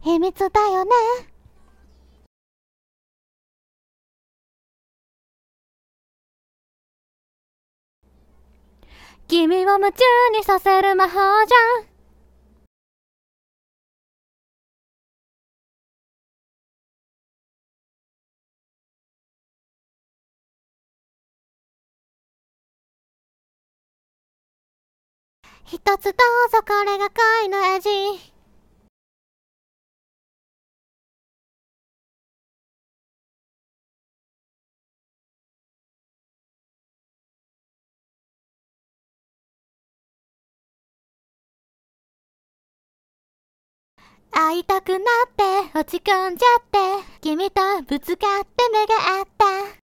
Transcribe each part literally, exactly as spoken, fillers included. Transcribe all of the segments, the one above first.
秘密だよね。君を夢中にさせる魔法じゃん。一つどうぞ、これが恋の味。会いたくなって落ち込んじゃって、君とぶつかって目が合った。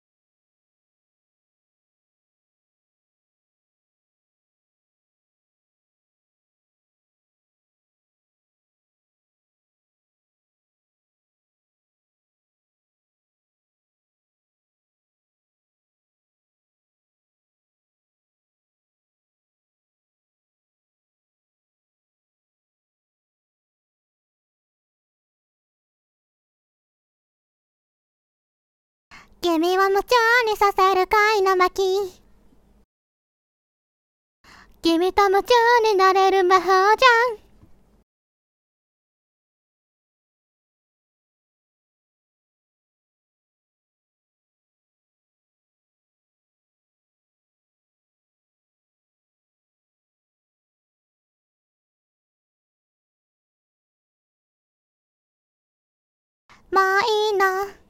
君を夢中にさせる恋の巻。君と夢中になれる魔法じゃん。もういいの。